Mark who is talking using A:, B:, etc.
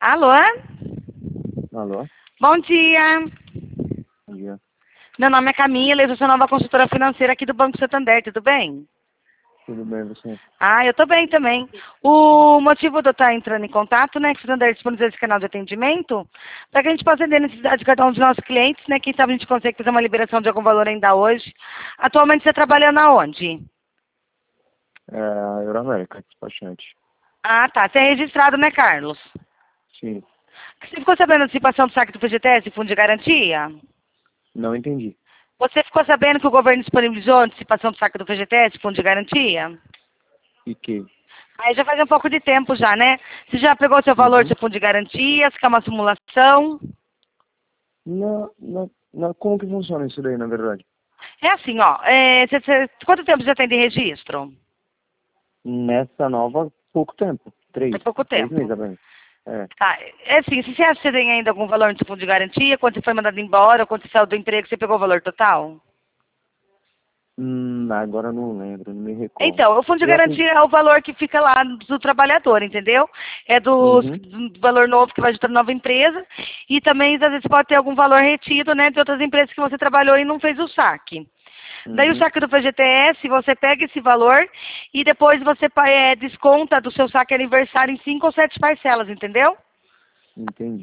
A: Alô?
B: Alô?
A: Bom dia.
B: Bom dia.
A: Meu nome é Camila, eu sou nova consultora financeira aqui do Banco Santander, tudo bem?
B: Tudo bem, você?
A: Ah, eu tô bem também. O motivo de eu estar entrando em contato, né, que o Santander disponibilizou esse canal de atendimento, para que a gente possa atender a necessidade de cada um dos nossos clientes, né, quem sabe a gente consegue fazer uma liberação de algum valor ainda hoje. Atualmente você está trabalhando aonde?
B: É a Euroamérica, despachante.
A: Ah, tá. Você é registrado, né, Carlos?
B: Sim.
A: Você ficou sabendo da antecipação do saque do FGTS, Fundo de Garantia?
B: Não entendi.
A: Você ficou sabendo que o governo disponibilizou a antecipação do saque do FGTS, Fundo de Garantia?
B: E que?
A: Aí já faz um pouco de tempo já, né? Você já pegou seu valor
B: Uhum.
A: de fundo de garantia, se quer uma simulação?
B: Como que funciona isso daí, na verdade?
A: É assim, ó. Quanto tempo você já tem de registro?
B: Nessa nova, pouco tempo.
A: Tem pouco
B: 3 meses
A: tempo.
B: apenas. É.
A: Tá, é assim, se você acha que você tem ainda algum valor no seu fundo de garantia, quando você foi mandado embora, ou quando você saiu do emprego, você pegou o valor total?
B: Agora eu não lembro, não me recordo.
A: Então, o fundo de
B: Eu atendi.
A: garantia é o valor que fica lá do trabalhador, entendeu? É
B: Uhum.
A: do valor novo que vai de toda nova empresa. E também, às vezes, pode ter algum valor retido, né, de outras empresas que você trabalhou e não fez o saque. Daí o
B: Uhum.
A: saque do FGTS, você pega esse valor e depois você desconta do seu saque aniversário em 5 ou 7 parcelas, entendeu?
B: Entendi.